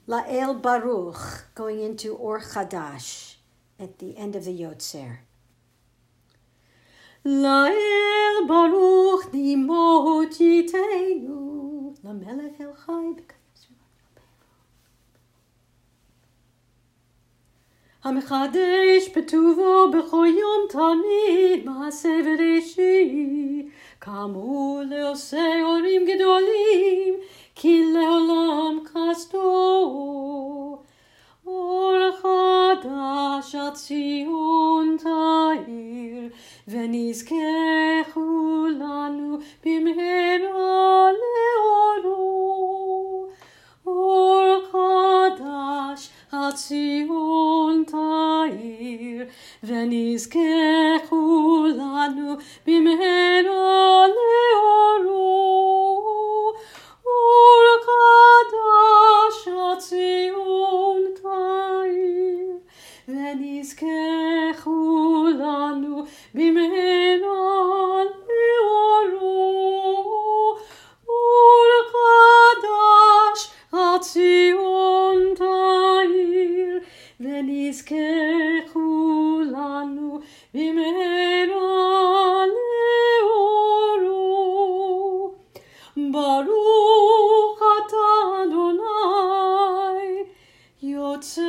La'el Baruch, going into Or Chadash at the end of the Yotzer. La'el Baruch nimot yiteinu, Lamelech el Chai המחדש בטובו בכל יום תמיד מעשה בראשית, כאמור לעושי אורים גדולים, כי לעולם חסדו. אור חדש עד ציון תאיר, ונזכה כולנו במהרה לאורו. אור חדש עד ציון תאיר, ונזכה כולנו במהרה לאורו. אור חדש עד ציון תאיר, ונזכה כולנו במהרה לאורו. אור חדש עד ציון תאיר, ונזכה כולנו במהרה לאורו. ברוך אתה אדוני, יוצא